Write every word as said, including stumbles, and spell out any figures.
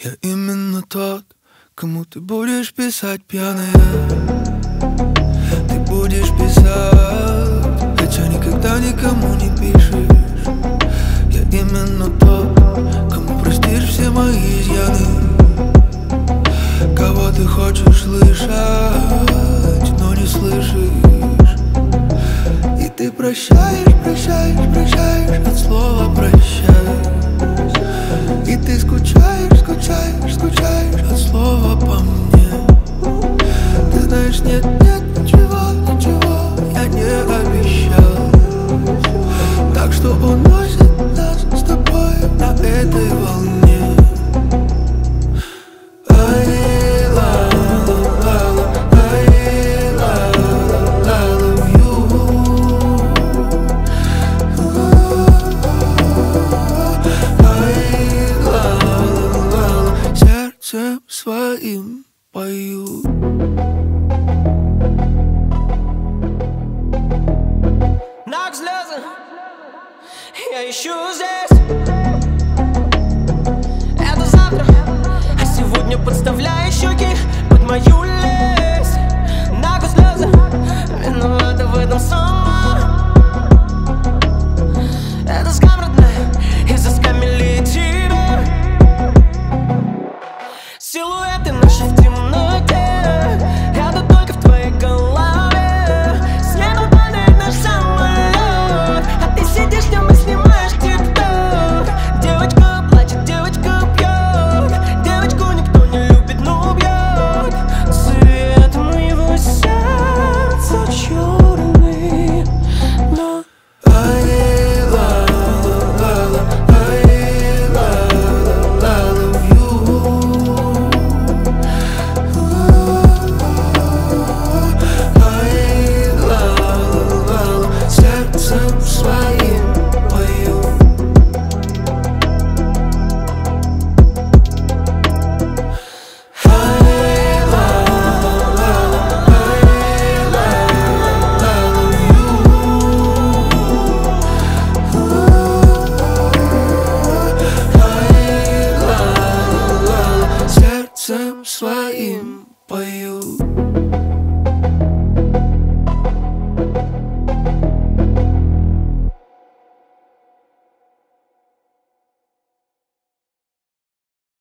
Я именно тот, кому ты будешь писать пьяная. Ты будешь писать, хотя никогда никому не пишешь. Я именно тот, кому простишь все мои изъяны. Кого ты хочешь слышать, но не слышишь. И ты прощаешь, прощаешь, прощаешь от слова прощай. И ты скучаешь, скучаешь, скучаешь от слова по мне. Ты знаешь, нет, нет, ничего, ничего я не обещал. Так что уносит нас с тобой на этой волне. Сердцем своим пою. На слезы я ищу здесь. Это завтра, а сегодня подставляю щеки под мою лесть. На слезы виновата в этом сама. Это скамерная, изысками тебя. Силуэты наши в темноте, это только в твоей голове. С неба падает наш самолет, а ты сидишь там и снимаешь тик-ток. Девочка плачет, девочка пьет, девочку никто не любит, но убьет. Цвет моего сердца черный, но своим пою. Сердцем своим пою.